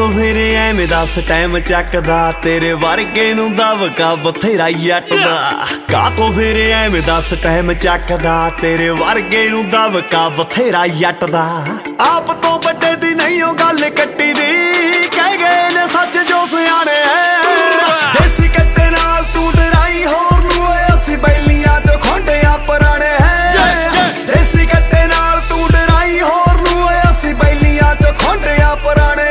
ਤੂੰ ਫਿਰੇ ਐਵੇਂ ਦੱਸ ਟਾਈਮ ਚੱਕਦਾ, ਤੇਰੇ ਵਰਗੇ ਨੂੰ ਦਵਕਾ ਬਥੇਰਾ ਜੱਟ ਦਾ। ਕਾ ਤੂੰ ਫਿਰੇ ਐਵੇਂ ਦੱਸ ਟਾਈਮ ਚੱਕਦਾ, ਤੇਰੇ ਵਰਗੇ ਨੂੰ ਦਵਕਾ ਬਥੇਰਾ ਜੱਟ ਦਾ। ਆਪ ਤੋਂ ਵੱਡੇ ਦੀ ਨਹੀਂ ਉਹ ਗੱਲ ਕੱਟੀ ਦੀ, ਕਹਿ ਗਏ ਨੇ ਸੱਚ ਜੋ ਸਿਆਣੇ ਦੇਸੀ ਕੱਟੇ ਨਾਲ ਤੂੰ ਡਰਾਈ ਹੋਰ ਨੂੰ ਓਏ, ਅਸੀਂ ਬੈਲੀਆਂ ਚ ਖੋਂਡਿਆਂ ਪੁਰਾਣੇ ਦੇਸੀ ਕੱਟੇ ਨਾਲ ਤੂੰ ਡਰਾਈ ਹੋਰ ਨੂੰ ਓਏ, ਅਸੀਂ ਬੈਲੀਆਂ ਚ ਖੋਂਡਿਆਂ ਪੁਰਾਣੇ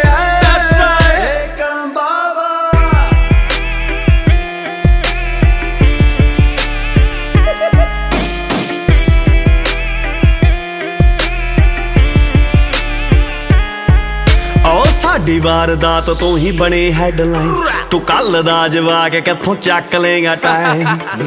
ਸਾਡੀ ਵਾਰਦਾਤ ਤੋਂ ਹੀ ਬਣੇ ਹੈਡਲਾਈਨ, ਤੂੰ ਕੱਲ ਦਾ ਜਵਾਕ ਕਿੱਥੋਂ ਚੱਕ ਲੇਗਾ ਟਾਈਮ।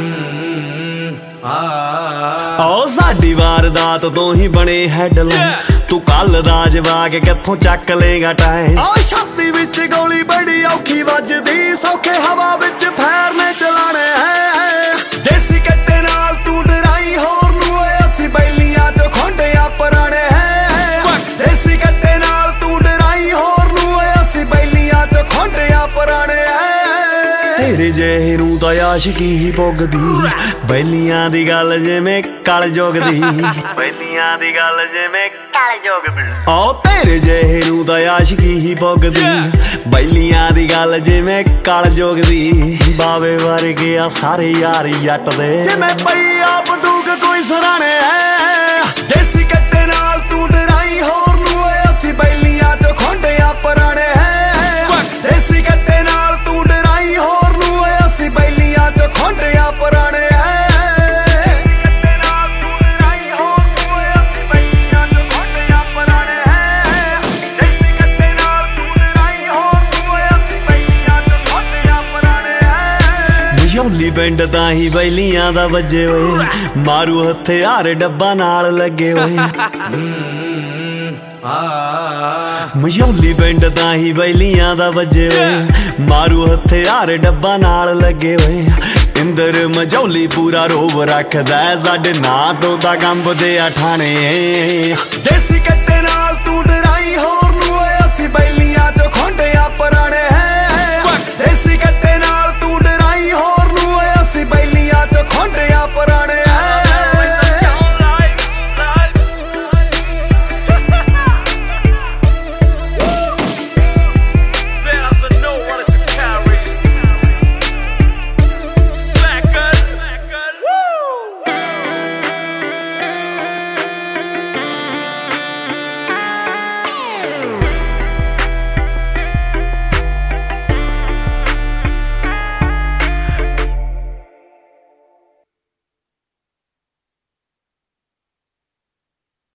ਸਾਡੀ ਵਾਰਦਾਤ ਤੋਂ ਹੀ ਬਣੇ ਹੈਡਲਾਈਨ, ਤੂੰ ਕੱਲ ਦਾ ਜਵਾਕ ਕਿੱਥੋਂ ਚੱਕ ਲੇਗਾ ਟਾਈਮ। ਛਾਤੀ ਵਿੱਚ ਗੋਲੀ ਬੜੀ ਔਖੀ ਵੱਜਦੀ, ਸੌਖੇ ਹਵਾ ਵਿੱਚ ਫੈਰਨੇ ਚਲਾਣੇ ਦੇਸੀ ਕੱਟੇ ਨਾਲ ਤੂੰ ਡਰਾਈ ਹੋਰ ਨੂੰ ਓਏ, ਅਸੀਂ ਬੈਲੀਆਂ ਚ ਖੋਂਡਿਆਂ ਪੁਰਾਣੇ ਦੇਸੀ ਕੱਟੇ ਨਾਲ ਤੂੰ ਡਰਾਈ ਹੋਰ ਨੂੰ ਓਏ, ਅਸੀਂ ਬੈਲੀਆਂ ਚ ਖੋਂਡਿਆਂ ਪੁਰਾਣੇ ਤੇਰੇ ਜਿਹੇ ਨੂੰ ਤਾਂ ਆਸ਼ਕੀ ਹੀ ਪੁੱਗਦੀ, ਬੈਲੀਆਂ ਦੀ ਗੱਲ ਜਿਵੇਂ ਕਲ ਜੋਗਦੀ, ਬੈਲੀਆਂ ਦੀ ਗੱਲ ਜਿਵੇਂ ਕਲ ਜੋਗਦੀ। ਤੇਰੇ ਜਿਹੇ ਨੂੰ ਤਾਂ ਆਸ਼ਕੀ ਹੀ ਪੁੱਗਦੀ, ਬੈਲੀਆਂ ਦੀ ਗੱਲ ਜਿਵੇਂ ਕਲ ਜੋਗਦੀ। ਬਾਵੇ ਵਰਗੇ ਆ ਸਾਰੇ ਯਾਰ ਜੱਟ ਦੇ, ਜਿਵੇਂ ਪਈ ਆ ਬੰਦੂਕ ਕੋਈ ਸਰਾਣੇ ਦੇਸੀ ਕੱਟੇ ਨਾਲ ਤੂੰ ਡਰਾਈ ਹੋਰ ਨੂੰ ਓਏ, ਅਸੀਂ ਬੈਲੀਆਂ ਚ ਖੋਂਡਿਆਂ ਪੁਰਾਣੇ ਦੇਸੀ ਕੱਟੇ ਨਾਲ ਤੂੰ ਡਰਾਈ ਹੋਰ ਨੂੰ ਓਏ, ਅਸੀਂ ਬੈਲੀਆਂ ਚ ਖੋਂਡਿਆਂ ਪੁਰਾਣੇ ਮਝੌਲੀ ਪਿੰਡ ਤਾਂ ਹੀ ਬੈਲੀਆਂ ਦਾ ਵੱਜੇ ਹੋਏ, ਮਾਰੂ ਹਥਿਆਰ ਡੱਬਾ ਨਾਲ ਲੱਗੇ ਹੋਏ। ਮਝੌਲੀ ਪਿੰਡ ਤਾਂ ਹੀ ਬੈਲੀਆਂ ਦਾ ਵੱਜੇ ਹੋਏ, ਮਾਰੂ ਹਥਿਆਰ ਡੱਬਾ ਨਾਲ ਲੱਗੇ ਹੋਏ। ਇੰਦਰ ਮਝੌਲੀ ਪੂਰਾ ਰੋਬ ਰੱਖਦਾ, ਸਾਡੇ ਨਾਂ ਤੋਂ ਤਾਂ ਕੰਬਦੇ ਆ ਠਾਣੇ ਦੇਸੀ ਕੱਟੇ ਨਾਲ ਤੂੰ ਡਰਾਈ ਹੋਰ ਨੂੰ ਓਏ, ਅਸੀਂ ਬੈਲੀਆਂ ਚ ਖੋਂਡਿਆਂ ਪੁਰਾਣੇ